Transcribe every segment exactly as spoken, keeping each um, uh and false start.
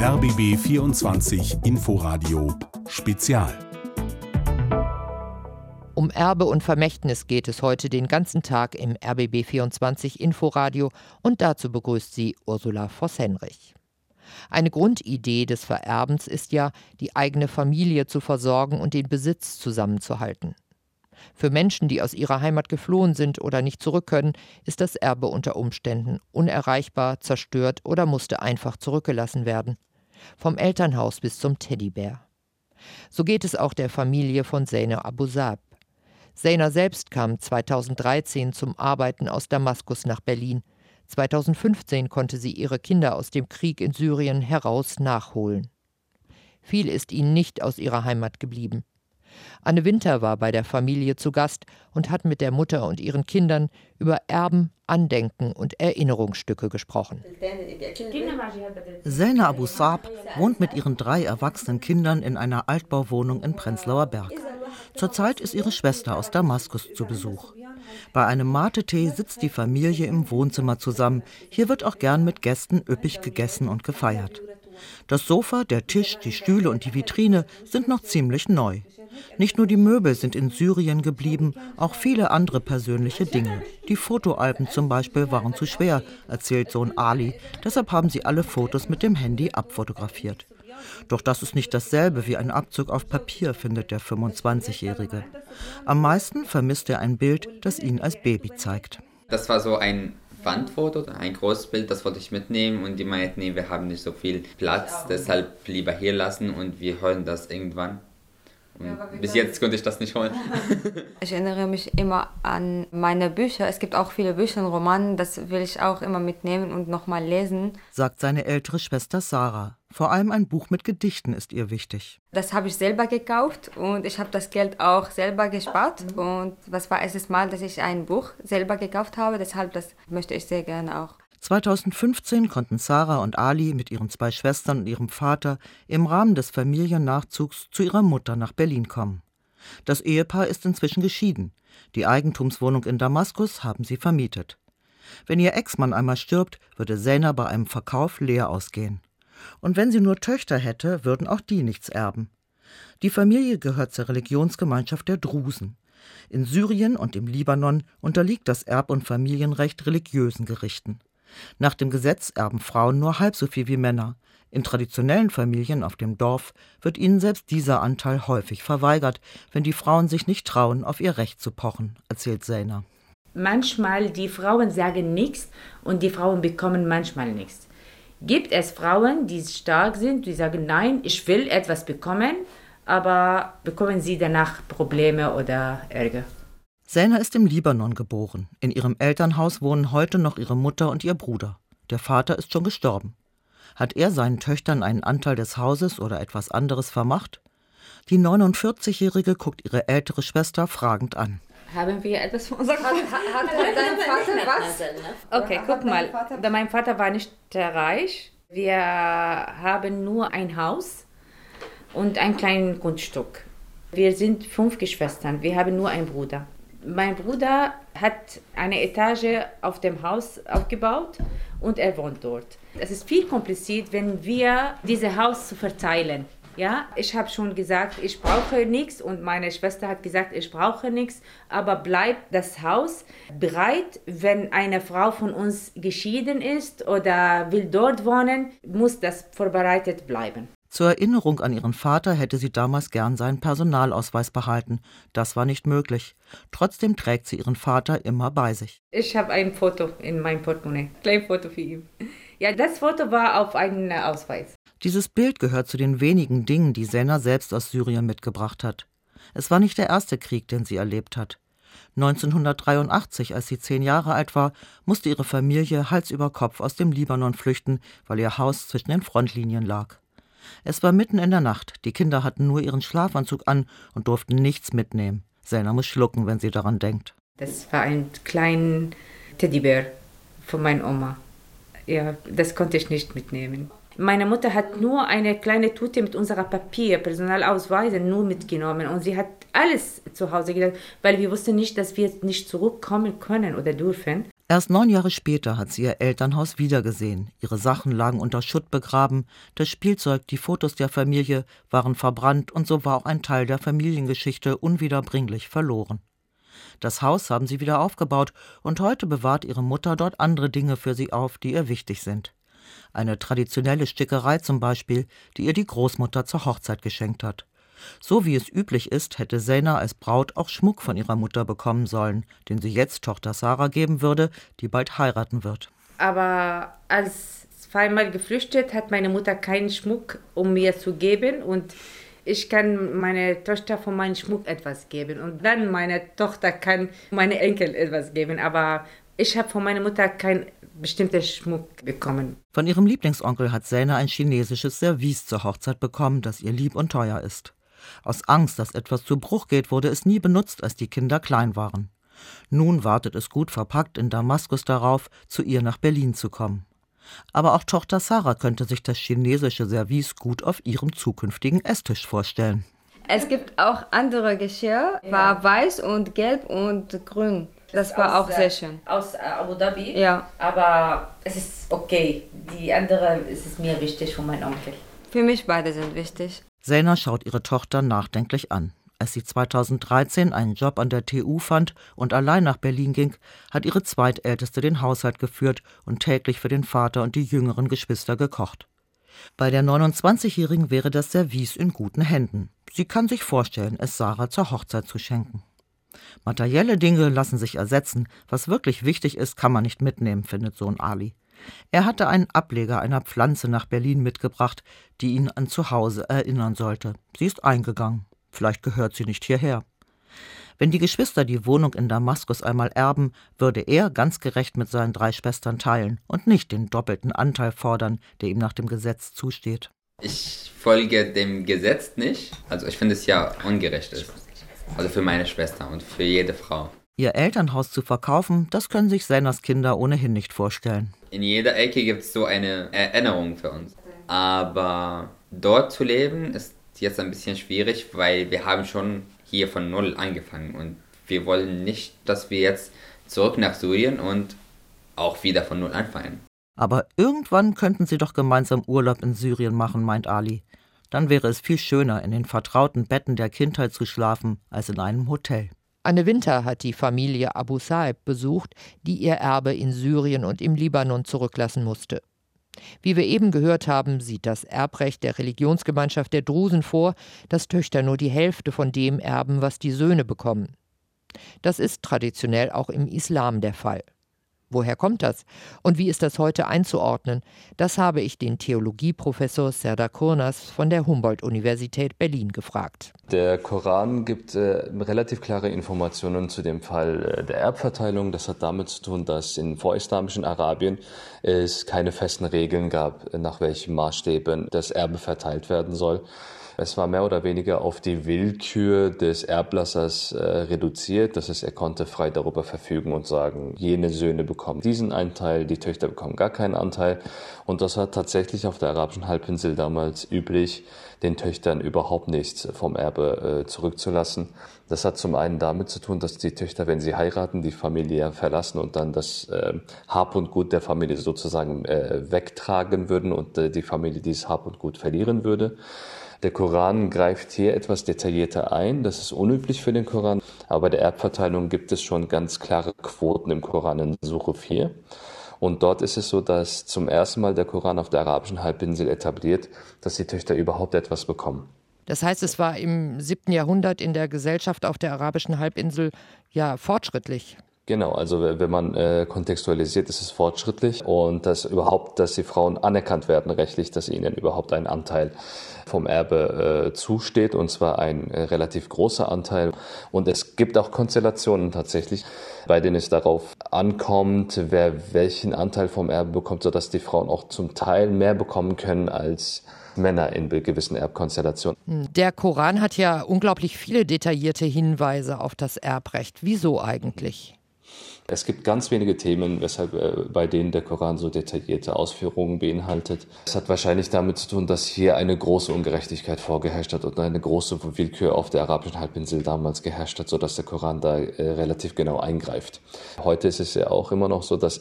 R B B vierundzwanzig Inforadio Spezial. Um Erbe und Vermächtnis geht es heute den ganzen Tag im R B B vierundzwanzig Inforadio und dazu begrüßt sie Ursula Voss-Henrich. Eine Grundidee des Vererbens ist ja, die eigene Familie zu versorgen und den Besitz zusammenzuhalten. Für Menschen, die aus ihrer Heimat geflohen sind oder nicht zurück können, ist das Erbe unter Umständen unerreichbar, zerstört oder musste einfach zurückgelassen werden. Vom Elternhaus bis zum Teddybär. So geht es auch der Familie von Zeynep Abu Saab. Zeynep selbst kam zweitausenddreizehn zum Arbeiten aus Damaskus nach Berlin. zweitausendfünfzehn konnte sie ihre Kinder aus dem Krieg in Syrien heraus nachholen. Viel ist ihnen nicht aus ihrer Heimat geblieben. Anne Winter war bei der Familie zu Gast und hat mit der Mutter und ihren Kindern über Erben, Andenken und Erinnerungsstücke gesprochen. Zeynep Abu Saab wohnt mit ihren drei erwachsenen Kindern in einer Altbauwohnung in Prenzlauer Berg. Zurzeit ist ihre Schwester aus Damaskus zu Besuch. Bei einem Mate-Tee sitzt die Familie im Wohnzimmer zusammen. Hier wird auch gern mit Gästen üppig gegessen und gefeiert. Das Sofa, der Tisch, die Stühle und die Vitrine sind noch ziemlich neu. Nicht nur die Möbel sind in Syrien geblieben, auch viele andere persönliche Dinge. Die Fotoalben zum Beispiel waren zu schwer, erzählt Sohn Ali. Deshalb haben sie alle Fotos mit dem Handy abfotografiert. Doch das ist nicht dasselbe wie ein Abzug auf Papier, findet der fünfundzwanzigjährige. Am meisten vermisst er ein Bild, das ihn als Baby zeigt. Das war so ein Wandfoto, ein großes Bild, das wollte ich mitnehmen und die meinten, nee, wir haben nicht so viel Platz, deshalb lieber hier lassen und wir holen das irgendwann. Und bis jetzt konnte ich das nicht holen. Ich erinnere mich immer an meine Bücher. Es gibt auch viele Bücher und Romane, das will ich auch immer mitnehmen und nochmal lesen. Sagt seine ältere Schwester Sarah. Vor allem ein Buch mit Gedichten ist ihr wichtig. Das habe ich selber gekauft und ich habe das Geld auch selber gespart. Und das war erstes Mal, dass ich ein Buch selber gekauft habe, deshalb das möchte ich sehr gerne auch. zweitausendfünfzehn konnten Sarah und Ali mit ihren zwei Schwestern und ihrem Vater im Rahmen des Familiennachzugs zu ihrer Mutter nach Berlin kommen. Das Ehepaar ist inzwischen geschieden. Die Eigentumswohnung in Damaskus haben sie vermietet. Wenn ihr Ex-Mann einmal stirbt, würde Zeynep bei einem Verkauf leer ausgehen. Und wenn sie nur Töchter hätte, würden auch die nichts erben. Die Familie gehört zur Religionsgemeinschaft der Drusen. In Syrien und im Libanon unterliegt das Erb- und Familienrecht religiösen Gerichten. Nach dem Gesetz erben Frauen nur halb so viel wie Männer. In traditionellen Familien auf dem Dorf wird ihnen selbst dieser Anteil häufig verweigert, wenn die Frauen sich nicht trauen, auf ihr Recht zu pochen, erzählt Zeynep. Manchmal die Frauen sagen nichts und die Frauen bekommen manchmal nichts. Gibt es Frauen, die stark sind, die sagen, nein, ich will etwas bekommen, aber bekommen sie danach Probleme oder Ärger? Zeynep ist im Libanon geboren. In ihrem Elternhaus wohnen heute noch ihre Mutter und ihr Bruder. Der Vater ist schon gestorben. Hat er seinen Töchtern einen Anteil des Hauses oder etwas anderes vermacht? Die neunundvierzigjährige guckt ihre ältere Schwester fragend an. Haben wir etwas von unserem Vater? Hat, hat dein Vater was? Okay, guck mal. Mein Vater war nicht reich. Wir haben nur ein Haus und ein kleines Grundstück. Wir sind fünf Geschwistern. Wir haben nur einen Bruder. Mein Bruder hat eine Etage auf dem Haus aufgebaut und er wohnt dort. Es ist viel kompliziert, wenn wir dieses Haus zu verteilen. Ja, ich habe schon gesagt, ich brauche nichts und meine Schwester hat gesagt, ich brauche nichts, aber bleibt das Haus bereit, wenn eine Frau von uns geschieden ist oder will dort wohnen, muss das vorbereitet bleiben. Zur Erinnerung an ihren Vater hätte sie damals gern seinen Personalausweis behalten. Das war nicht möglich. Trotzdem trägt sie ihren Vater immer bei sich. Ich habe ein Foto in meinem Portemonnaie, ein Foto für ihn. Ja, das Foto war auf einem Ausweis. Dieses Bild gehört zu den wenigen Dingen, die Zeynep selbst aus Syrien mitgebracht hat. Es war nicht der erste Krieg, den sie erlebt hat. neunzehnhundertdreiundachtzig, als sie zehn Jahre alt war, musste ihre Familie Hals über Kopf aus dem Libanon flüchten, weil ihr Haus zwischen den Frontlinien lag. Es war mitten in der Nacht, die Kinder hatten nur ihren Schlafanzug an und durften nichts mitnehmen. Zeynep muss schlucken, wenn sie daran denkt. Das war ein kleiner Teddybär von meiner Oma. Ja, das konnte ich nicht mitnehmen. Meine Mutter hat nur eine kleine Tüte mit unserer Papier, Personalausweise nur mitgenommen und sie hat alles zu Hause gelassen, weil wir wussten nicht, dass wir nicht zurückkommen können oder dürfen. Erst neun Jahre später hat sie ihr Elternhaus wiedergesehen. Ihre Sachen lagen unter Schutt begraben, das Spielzeug, die Fotos der Familie waren verbrannt und so war auch ein Teil der Familiengeschichte unwiederbringlich verloren. Das Haus haben sie wieder aufgebaut und heute bewahrt ihre Mutter dort andere Dinge für sie auf, die ihr wichtig sind. Eine traditionelle Stickerei zum Beispiel, die ihr die Großmutter zur Hochzeit geschenkt hat. So wie es üblich ist, hätte Zeyna als Braut auch Schmuck von ihrer Mutter bekommen sollen, den sie jetzt Tochter Sarah geben würde, die bald heiraten wird. Aber als zweimal geflüchtet, hat meine Mutter keinen Schmuck, um mir zu geben. Und ich kann meiner Tochter von meinem Schmuck etwas geben. Und dann meine Tochter kann meine Enkel etwas geben. Aber ich habe von meiner Mutter keinen bestimmten Schmuck bekommen. Von ihrem Lieblingsonkel hat Zeyna ein chinesisches Service zur Hochzeit bekommen, das ihr lieb und teuer ist. Aus Angst, dass etwas zu Bruch geht, wurde es nie benutzt, als die Kinder klein waren. Nun wartet es gut verpackt in Damaskus darauf, zu ihr nach Berlin zu kommen. Aber auch Tochter Sarah könnte sich das chinesische Service gut auf ihrem zukünftigen Esstisch vorstellen. Es gibt auch andere Geschirr, war weiß und gelb und grün. Das war auch sehr schön. Aus Abu Dhabi? Ja. Aber es ist okay. Die andere ist es mir wichtig von meinem Onkel. Für mich beide sind wichtig. Zeyna schaut ihre Tochter nachdenklich an. Als sie zweitausenddreizehn einen Job an der T U fand und allein nach Berlin ging, hat ihre Zweitälteste den Haushalt geführt und täglich für den Vater und die jüngeren Geschwister gekocht. Bei der neunundzwanzigjährigen wäre das Service in guten Händen. Sie kann sich vorstellen, es Sarah zur Hochzeit zu schenken. Materielle Dinge lassen sich ersetzen. Was wirklich wichtig ist, kann man nicht mitnehmen, findet Sohn Ali. Er hatte einen Ableger einer Pflanze nach Berlin mitgebracht, die ihn an Zuhause erinnern sollte. Sie ist eingegangen. Vielleicht gehört sie nicht hierher. Wenn die Geschwister die Wohnung in Damaskus einmal erben, würde er ganz gerecht mit seinen drei Schwestern teilen und nicht den doppelten Anteil fordern, der ihm nach dem Gesetz zusteht. Ich folge dem Gesetz nicht. Also ich finde es ja ungerecht ist. Also für meine Schwester und für jede Frau. Ihr Elternhaus zu verkaufen, das können sich Zeynas Kinder ohnehin nicht vorstellen. In jeder Ecke gibt es so eine Erinnerung für uns. Aber dort zu leben ist jetzt ein bisschen schwierig, weil wir haben schon hier von Null angefangen. Und wir wollen nicht, dass wir jetzt zurück nach Syrien und auch wieder von Null anfangen. Aber irgendwann könnten sie doch gemeinsam Urlaub in Syrien machen, meint Ali. Dann wäre es viel schöner, in den vertrauten Betten der Kindheit zu schlafen, als in einem Hotel. Anne Winter hat die Familie Abu Saib besucht, die ihr Erbe in Syrien und im Libanon zurücklassen musste. Wie wir eben gehört haben, sieht das Erbrecht der Religionsgemeinschaft der Drusen vor, dass Töchter nur die Hälfte von dem erben, was die Söhne bekommen. Das ist traditionell auch im Islam der Fall. Woher kommt das? Und wie ist das heute einzuordnen? Das habe ich den Theologieprofessor Serdar Kurnaz von der Humboldt-Universität Berlin gefragt. Der Koran gibt äh, relativ klare Informationen zu dem Fall äh, der Erbverteilung. Das hat damit zu tun, dass in vorislamischen Arabien es keine festen Regeln gab, nach welchen Maßstäben das Erbe verteilt werden soll. Es war mehr oder weniger auf die Willkür des Erblassers äh, reduziert. Das heißt, er konnte frei darüber verfügen und sagen, jene Söhne bekommen diesen Anteil, die Töchter bekommen gar keinen Anteil. Und das war tatsächlich auf der arabischen Halbinsel damals üblich, den Töchtern überhaupt nichts vom Erbe äh, zurückzulassen. Das hat zum einen damit zu tun, dass die Töchter, wenn sie heiraten, die Familie verlassen und dann das äh, Hab und Gut der Familie sozusagen äh, wegtragen würden und äh, die Familie dieses Hab und Gut verlieren würde. Der Koran greift hier etwas detaillierter ein, das ist unüblich für den Koran, aber bei der Erbverteilung gibt es schon ganz klare Quoten im Koran in Sure vier. Und dort ist es so, dass zum ersten Mal der Koran auf der arabischen Halbinsel etabliert, dass die Töchter überhaupt etwas bekommen. Das heißt, es war im siebten Jahrhundert in der Gesellschaft auf der arabischen Halbinsel ja fortschrittlich. Genau, also wenn man äh, kontextualisiert, ist es fortschrittlich und dass überhaupt, dass die Frauen anerkannt werden rechtlich, dass ihnen überhaupt ein Anteil vom Erbe äh, zusteht und zwar ein äh, relativ großer Anteil. Und es gibt auch Konstellationen tatsächlich, bei denen es darauf ankommt, wer welchen Anteil vom Erbe bekommt, sodass die Frauen auch zum Teil mehr bekommen können als Männer in gewissen Erbkonstellationen. Der Koran hat ja unglaublich viele detaillierte Hinweise auf das Erbrecht. Wieso eigentlich? Es gibt ganz wenige Themen, weshalb äh, bei denen der Koran so detaillierte Ausführungen beinhaltet. Es hat wahrscheinlich damit zu tun, dass hier eine große Ungerechtigkeit vorgeherrscht hat und eine große Willkür auf der arabischen Halbinsel damals geherrscht hat, sodass der Koran da äh, relativ genau eingreift. Heute ist es ja auch immer noch so, dass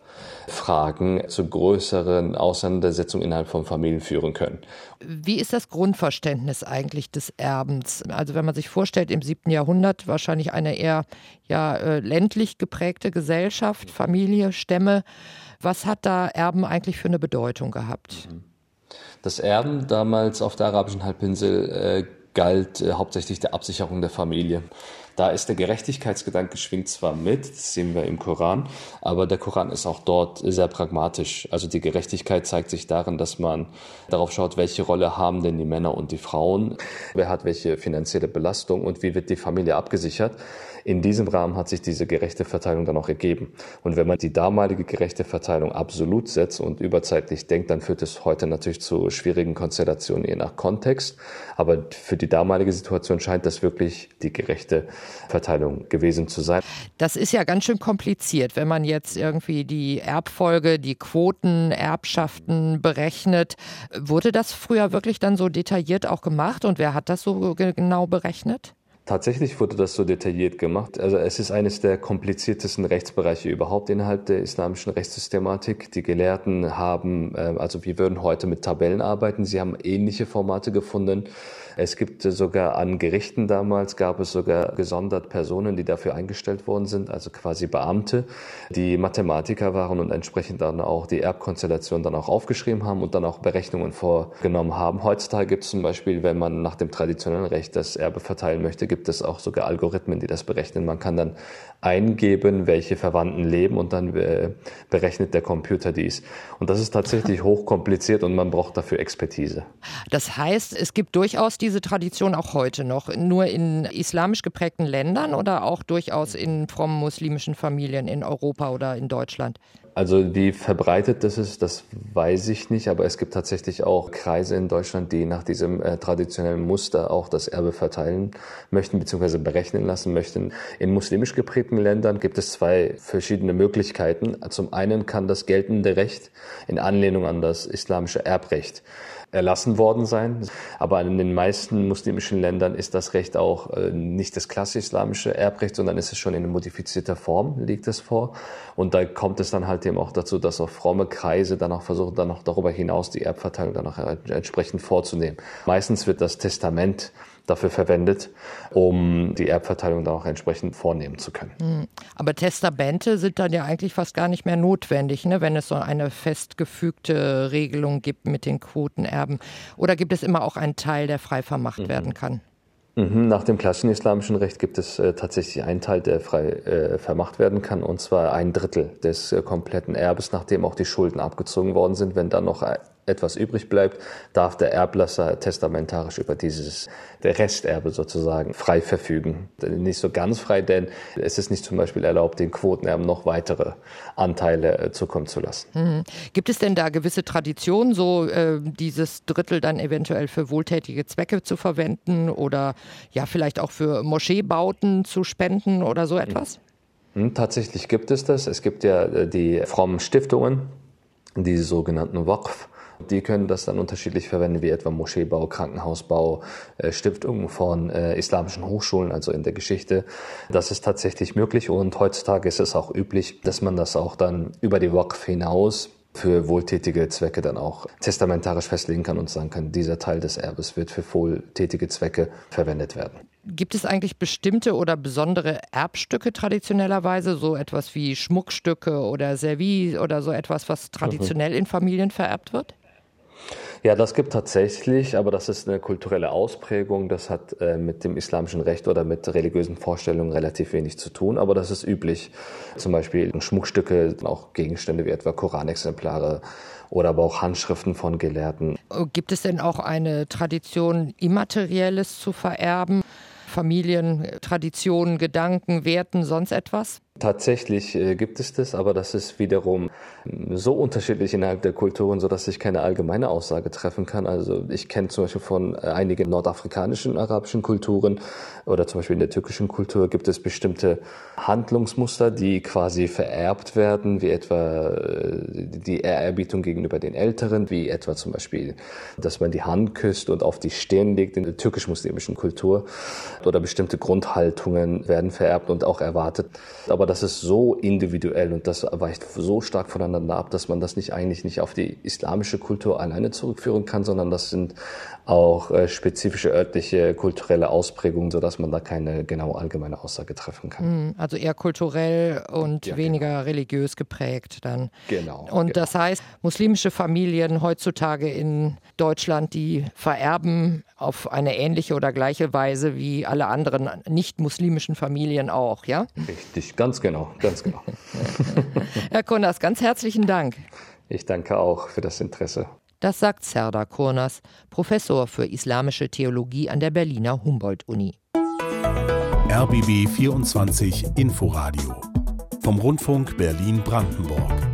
Erbfragen zu größeren Auseinandersetzungen innerhalb von Familien führen können. Wie ist das Grundverständnis eigentlich des Erbens? Also wenn man sich vorstellt, im siebten Jahrhundert wahrscheinlich eine eher ja, äh, ländlich geprägte Gesellschaft, Familie, Stämme. Was hat da Erben eigentlich für eine Bedeutung gehabt? Das Erben damals auf der arabischen Halbinsel äh, galt äh, hauptsächlich der Absicherung der Familie. Da ist der Gerechtigkeitsgedanke schwingt zwar mit, das sehen wir im Koran, aber der Koran ist auch dort sehr pragmatisch. Also die Gerechtigkeit zeigt sich darin, dass man darauf schaut, welche Rolle haben denn die Männer und die Frauen, wer hat welche finanzielle Belastung und wie wird die Familie abgesichert. In diesem Rahmen hat sich diese gerechte Verteilung dann auch ergeben. Und wenn man die damalige gerechte Verteilung absolut setzt und überzeitlich denkt, dann führt es heute natürlich zu schwierigen Konstellationen je nach Kontext. Aber für die damalige Situation scheint das wirklich die gerechte Verteilung gewesen zu sein. Das ist ja ganz schön kompliziert, wenn man jetzt irgendwie die Erbfolge, die Quoten, Erbschaften berechnet. Wurde das früher wirklich dann so detailliert auch gemacht und wer hat das so genau berechnet? Tatsächlich wurde das so detailliert gemacht. Also es ist eines der kompliziertesten Rechtsbereiche überhaupt innerhalb der islamischen Rechtssystematik. Die Gelehrten haben, also wir würden heute mit Tabellen arbeiten, sie haben ähnliche Formate gefunden. Es gibt sogar an Gerichten damals, gab es sogar gesondert Personen, die dafür eingestellt worden sind, also quasi Beamte, die Mathematiker waren und entsprechend dann auch die Erbkonstellation dann auch aufgeschrieben haben und dann auch Berechnungen vorgenommen haben. Heutzutage gibt es zum Beispiel, wenn man nach dem traditionellen Recht das Erbe verteilen möchte, gibt es auch sogar Algorithmen, die das berechnen. Man kann dann eingeben, welche Verwandten leben und dann äh, berechnet der Computer dies. Und das ist tatsächlich hochkompliziert und man braucht dafür Expertise. Das heißt, es gibt durchaus diese Tradition auch heute noch, nur in islamisch geprägten Ländern oder auch durchaus in frommen muslimischen Familien in Europa oder in Deutschland? Also wie verbreitet das ist, das weiß ich nicht, aber es gibt tatsächlich auch Kreise in Deutschland, die nach diesem äh, traditionellen Muster auch das Erbe verteilen möchten bzw. berechnen lassen möchten. In muslimisch geprägten Ländern gibt es zwei verschiedene Möglichkeiten. Zum einen kann das geltende Recht in Anlehnung an das islamische Erbrecht erlassen worden sein. Aber in den meisten muslimischen Ländern ist das Recht auch äh, nicht das klassisch islamische Erbrecht, sondern ist es schon in modifizierter Form, liegt es vor. Und da kommt es dann halt eben auch dazu, dass auch fromme Kreise dann auch versuchen, dann auch darüber hinaus die Erbverteilung dann auch entsprechend vorzunehmen. Meistens wird das Testament dafür verwendet, um die Erbverteilung dann auch entsprechend vornehmen zu können. Aber Testamente sind dann ja eigentlich fast gar nicht mehr notwendig, ne, wenn es so eine festgefügte Regelung gibt mit den Quotenerben. Oder gibt es immer auch einen Teil, der frei vermacht mhm. werden kann? Nach dem klassischen islamischen Recht gibt es äh, tatsächlich einen Teil, der frei äh, vermacht werden kann, und zwar ein Drittel des äh, kompletten Erbes, nachdem auch die Schulden abgezogen worden sind. Wenn dann noch äh, etwas übrig bleibt, darf der Erblasser testamentarisch über dieses der Resterbe sozusagen frei verfügen. Nicht so ganz frei, denn es ist nicht zum Beispiel erlaubt, den Quotenerben noch weitere Anteile äh, zukommen zu lassen. Mhm. Gibt es denn da gewisse Traditionen, so äh, dieses Drittel dann eventuell für wohltätige Zwecke zu verwenden oder ja vielleicht auch für Moscheebauten zu spenden oder so etwas? Mhm. Tatsächlich gibt es das. Es gibt ja äh, die frommen Stiftungen, die sogenannten Waqf. Die können das dann unterschiedlich verwenden, wie etwa Moscheebau, Krankenhausbau, äh, Stiftungen von äh, islamischen Hochschulen, also in der Geschichte. Das ist tatsächlich möglich und heutzutage ist es auch üblich, dass man das auch dann über die Waqf hinaus für wohltätige Zwecke dann auch testamentarisch festlegen kann und sagen kann, dieser Teil des Erbes wird für wohltätige Zwecke verwendet werden. Gibt es eigentlich bestimmte oder besondere Erbstücke traditionellerweise, so etwas wie Schmuckstücke oder Service oder so etwas, was traditionell in Familien vererbt wird? Ja, das gibt tatsächlich, aber das ist eine kulturelle Ausprägung. Das hat äh, mit dem islamischen Recht oder mit religiösen Vorstellungen relativ wenig zu tun, aber das ist üblich. Zum Beispiel Schmuckstücke, auch Gegenstände wie etwa Koranexemplare oder aber auch Handschriften von Gelehrten. Gibt es denn auch eine Tradition, Immaterielles zu vererben? Familien, Traditionen, Gedanken, Werten, sonst etwas? Tatsächlich äh, gibt es das, aber das ist wiederum so unterschiedlich innerhalb der Kulturen, sodass ich keine allgemeine Aussage treffen kann. Also ich kenne zum Beispiel von einigen nordafrikanischen, arabischen Kulturen oder zum Beispiel in der türkischen Kultur gibt es bestimmte Handlungsmuster, die quasi vererbt werden, wie etwa die Ehrerbietung gegenüber den Älteren, wie etwa zum Beispiel, dass man die Hand küsst und auf die Stirn legt in der türkisch-muslimischen Kultur, oder bestimmte Grundhaltungen werden vererbt und auch erwartet. Aber das ist so individuell und das weicht so stark voneinander ab, dass man das nicht eigentlich nicht auf die islamische Kultur alleine zurückführen kann, sondern das sind auch äh, spezifische örtliche kulturelle Ausprägungen, sodass man da keine genau allgemeine Aussage treffen kann. Also eher kulturell und ja, weniger genau. religiös geprägt dann. Genau. Und genau. das heißt, muslimische Familien heutzutage in Deutschland, die vererben auf eine ähnliche oder gleiche Weise wie alle anderen nicht-muslimischen Familien auch, ja? Richtig, ganz genau, ganz genau. Herr Kurnaz, ganz herzlichen Dank. Ich danke auch für das Interesse. Das sagt Serdar Kurnaz, Professor für Islamische Theologie an der Berliner Humboldt-Uni. R B B vierundzwanzig Inforadio vom Rundfunk Berlin-Brandenburg.